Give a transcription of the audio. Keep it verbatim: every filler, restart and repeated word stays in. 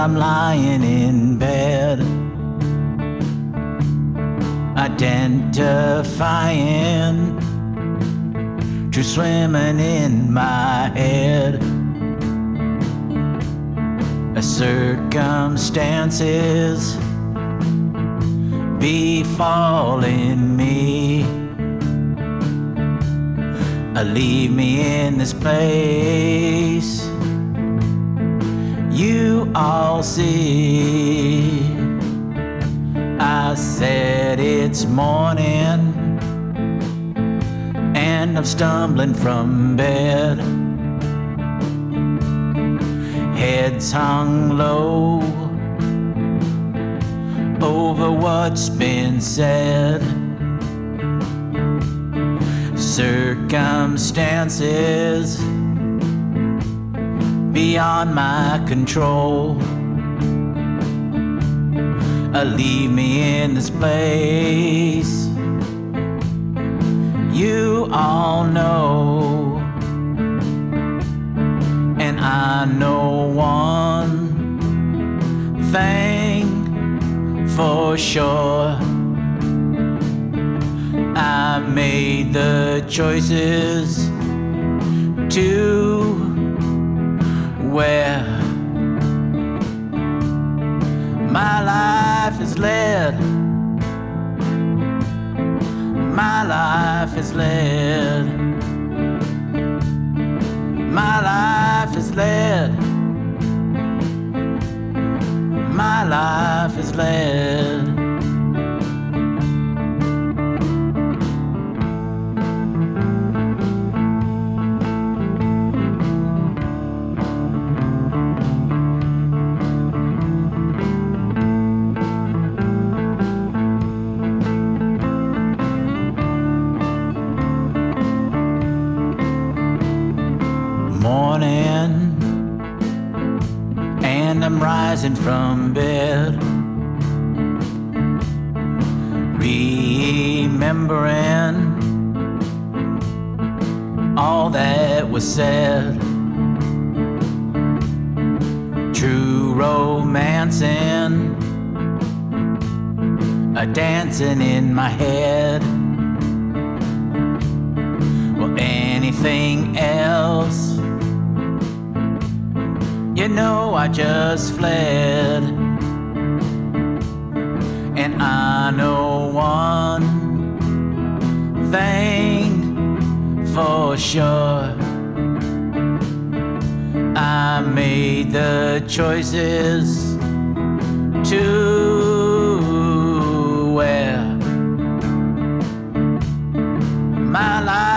I'm lying in bed, identifying, truth swimming in my head. Circumstances befalling me, leave me in this place. You all see, I said it's morning, and I'm stumbling from bed. Heads hung low over what's been said. Circumstances beyond my control, leave me in this place. You all know, and I know one thing for sure. I made the choices to where my life is led. My life is led. My life is led. My life is led. Morning, and I'm rising from bed, remembering all that was said. True romancing, a dancing in my head. Well, anything else, you know, I just fled. And I know one thing for sure. I made the choices to where my life